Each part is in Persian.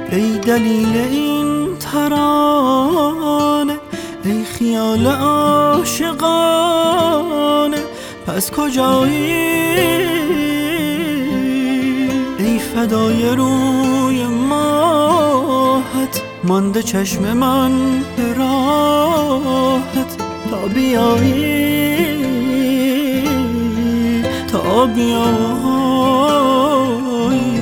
ای دلیل این ترانه، ای خیال عاشقانه، پس کجایی؟ ای فدای روی ماهت، مانده چشم من به راهت، تا بیایی، تا بیایی.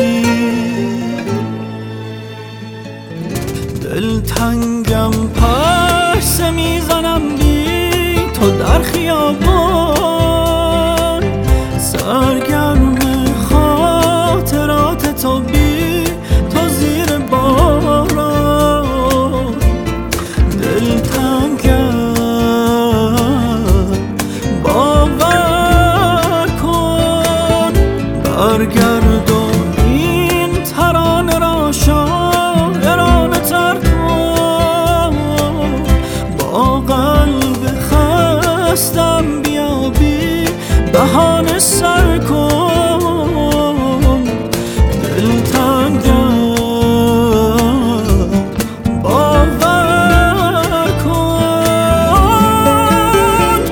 دلتنگم پرسه میزنم بی تو در خیابان، سرگرم خاطرات تو بی تو زیر باران. دلتنگم باور کن، برگرد و این ترانه را شاعرانه تر کن. با قلب خستم بیابی بهانه سر کن. دلتنگم باور کن.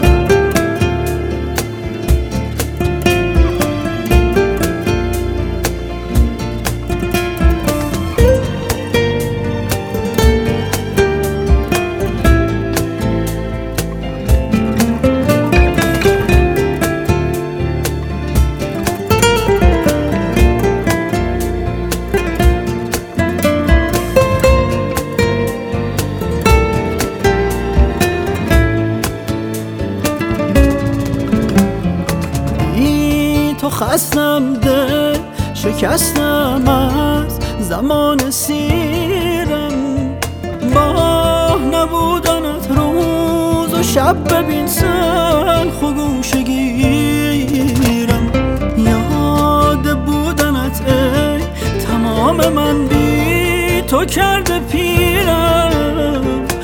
تو خستم دل شکستم از زمان سیرم، با نبودنت روز و شب ببین سلخ و گوشه گیرم. یاد بودنت ای تمام من بی تو کرده پیرم.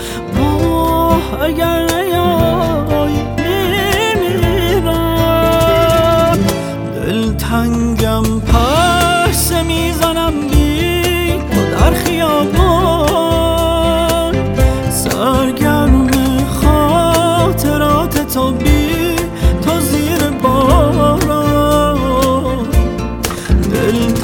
اگر نیایی میمیرم. دلتنگم پرسه میزنم بی تو در خیابان، سرگرم خاطرات تو بی تو زیر باران.